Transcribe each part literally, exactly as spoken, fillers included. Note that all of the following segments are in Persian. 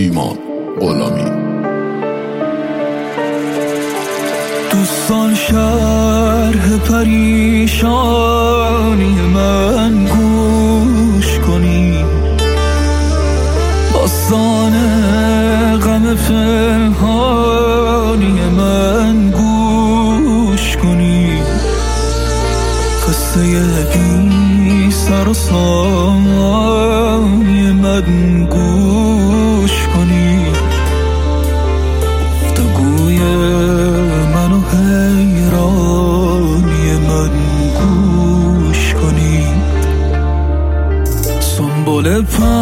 ایمان غلامی. دوستان شرح پریشانی من گوش کنی، داستان غم پنهانی من گوش کنی، قصه بی سر و سامانی من گوش کنی، گفتگوی من و حیرانی من گوش کنی. سنبول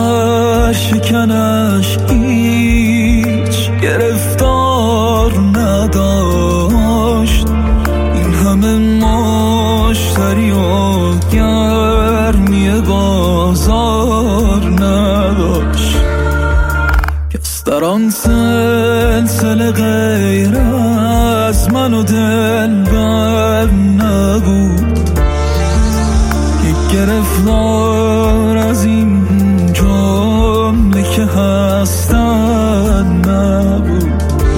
پرشکنش هیچ گرفتار نداشت، این همه مشتری و گرمی بازار نداشت، کس در آن سلسله غیر از من و دلبر نبود، یک گرفتار از این جمله که هستن نبود.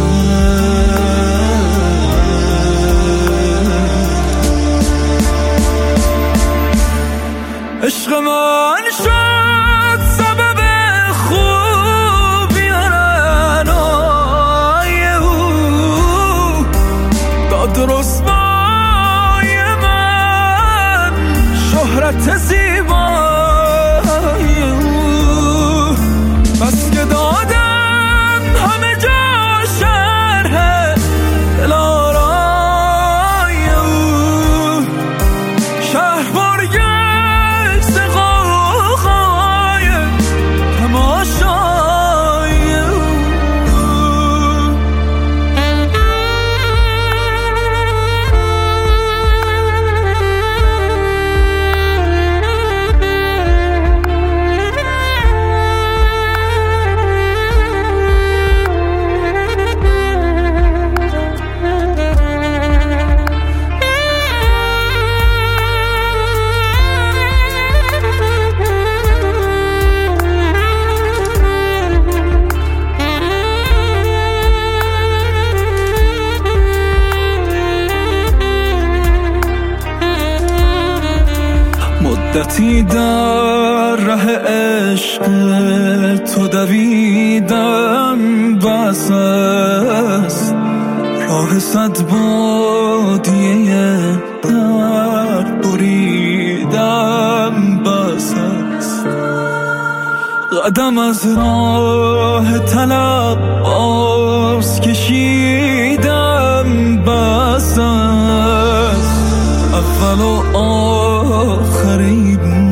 عشق من شد سبب خوبی رنای او، داد رسوای من شهرت زیبای او، بس که دادم همه جا شرح دلارای او، شهر برگشت مدتی در ره عشق تو دویدم، بس است راه صد بادیه در بریدم، بس است قدم از راه طلب باز کشیدم، بس است اول و آخر این